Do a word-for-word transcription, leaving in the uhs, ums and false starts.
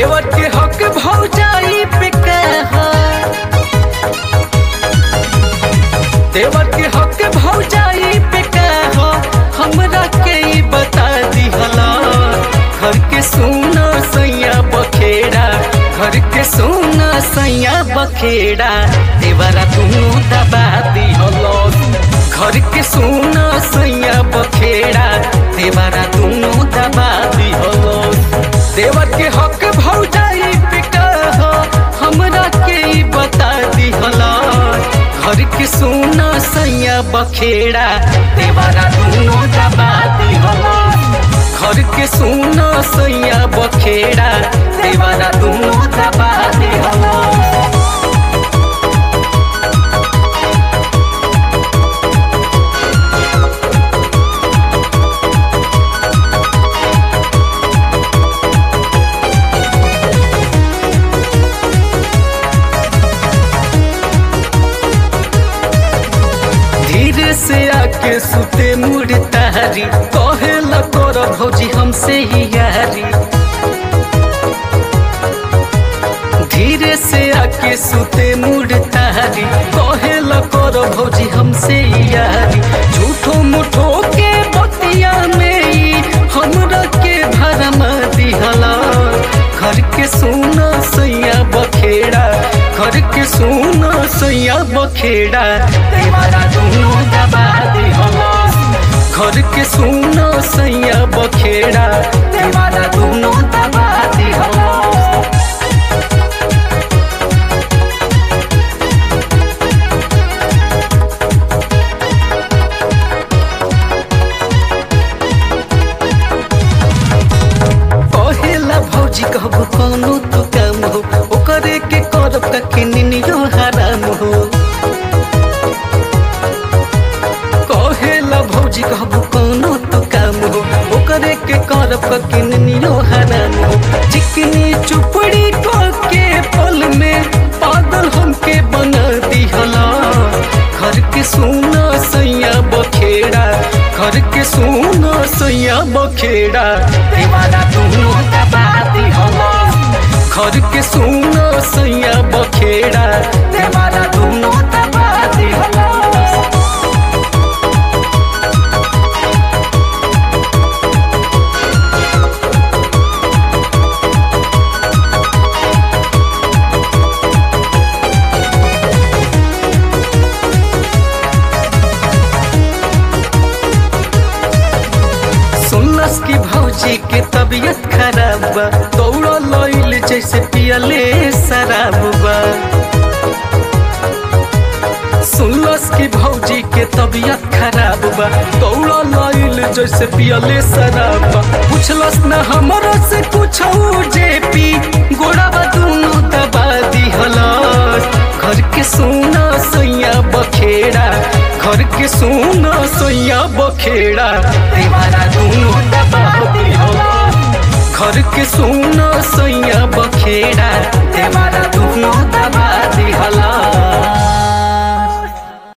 देवर के हक भौजाई पे कहा, देवर के हक भौजाई पे कहा, हमरा के ई बता दिहला। घर के सोना सैया बखेड़ा, घर के सोना सैया बखेड़ा, देवरा दुनू दबा दिहला। घर के सोना सैया बखेड़ा, देवरा दुनू दबा दिहला। देवर के हक भौजाई पे कहा, हमरा के ई बता दिहला। घर के सोना सैया बखेड़ा, देवरा दुनू दबा दिहला। घर के सोना सैया बखेड़ा, देवरा दुनू दबा दिहला। धीरे से आके सुते मुड़ तारी, कहे ल कर भौजी हमसे ही यारी। धीरे से आके सुते मुड़ तारी, कहे ल कर भौजी हमसे ही यारी। झूठो मुठो के बतिया में ही हमरा के भरम दिहला। घर के सोना सैया बखेड़ा, घर के सोना सैया बखेड़ा, देवरा दुनू दबा दिहला। घर के सोना सैया बखेड़ा, देवरा दुनू दबा दिहला। कहेला भौजी कहबो कौनो तो काम हो, ओकरे के करब कखनी निनियो हराम हो। कहेला भौजी कहबो कौनो तो काम हो, ओकरे के करब कखनी निनियो हराम हो। चिकनी चुपड़ी के पल में पागल हमके बना दिहला। घर के सोना सैया बखेड़ा, घर के सोना सैया बखेड़ा, देवरा दुनू दबा दिहला। घर के सोना सैया बखेड़ा, देवरा दुनू दबा दिहला। सुनलस की भौजी के तबीयत खराब बा, दौड़ा लइल जैसे पियले शराब बा। सुनलस की भौजी के तबीयत खराब बा, दौड़ा लइल जैसे पियले शराब बा। पूछलस न हमरा से कुछ जे पी, गोड़ाबा दुनू दबा दिहला। घर के सोना सैया बखेड़ा, घर के सोना सैया बखेड़ा, देवरा दुनू दबा दिहला। घर के सोना सैया बखेड़ा, देवरा दुनू दबा दिहला।